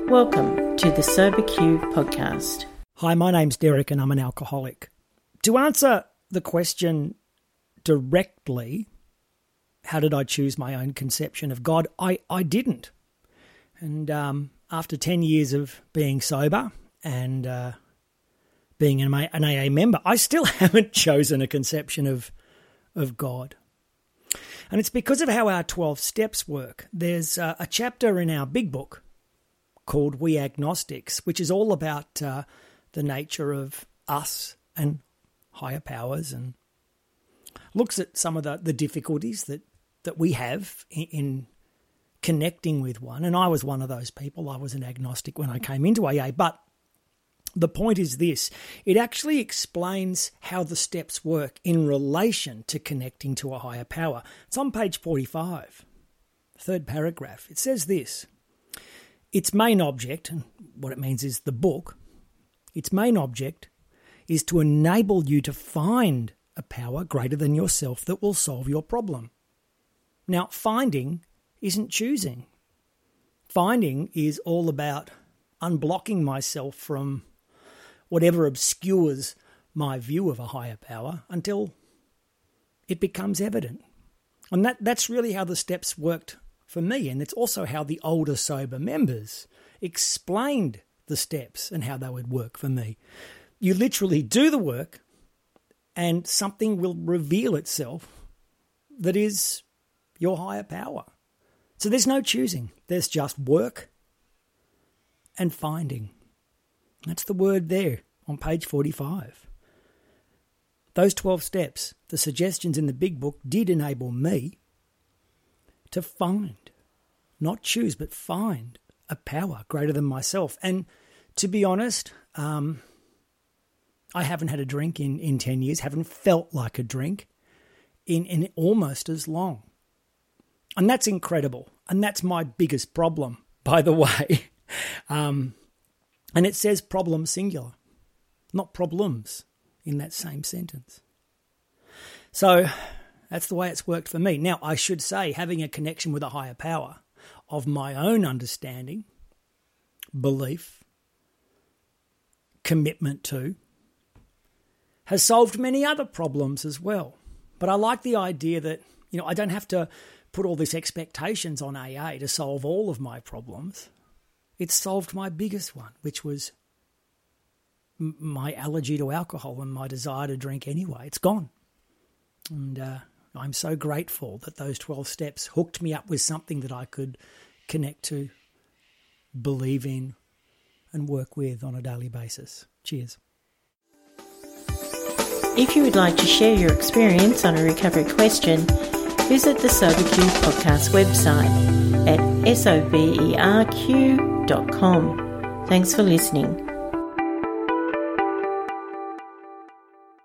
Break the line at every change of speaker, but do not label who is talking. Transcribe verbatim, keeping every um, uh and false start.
Welcome to the Sober Q podcast.
Hi, my name's Derek and I'm an alcoholic. To answer the question directly, how did I choose my own conception of God? I, I didn't. And um, after ten years of being sober and uh, being an A A member, I still haven't chosen a conception of of God. And it's because of how our twelve steps work. There's uh, a chapter in our big book called We Agnostics, which is all about uh, the nature of us and higher powers, and looks at some of the, the difficulties that, that we have in, in connecting with one. And I was one of those people. I was an agnostic when I came into A A. But the point is this: it actually explains how the steps work in relation to connecting to a higher power. It's on page forty-five, third paragraph. It says this: its main object, and what it means is the book, its main object is to enable you to find a power greater than yourself that will solve your problem. Now, finding isn't choosing. Finding is all about unblocking myself from whatever obscures my view of a higher power until it becomes evident. And that, that's really how the steps worked for me. And it's also how the older sober members explained the steps and how they would work for me. You literally do the work and something will reveal itself that is your higher power. So there's no choosing. There's just work and finding. That's the word there on page forty-five. Those twelve steps, the suggestions in the big book, did enable me to find, not choose, but find a power greater than myself. And to be honest, um, I haven't had a drink in, in ten years, haven't felt like a drink in, in almost as long. And that's incredible. And that's my biggest problem, by the way. um, and it says problem singular, not problems in that same sentence. So that's the way it's worked for me. Now, I should say, having a connection with a higher power of my own understanding, belief, commitment to, has solved many other problems as well. But I like the idea that, you know, I don't have to put all these expectations on A A to solve all of my problems. It's solved my biggest one, which was m- my allergy to alcohol and my desire to drink anyway. It's gone. And uh, I'm so grateful that those twelve steps hooked me up with something that I could connect to, believe in, and work with on a daily basis. Cheers.
If you would like to share your experience on a recovery question, visit the Sober Q podcast website at soberq dot com. Thanks for listening.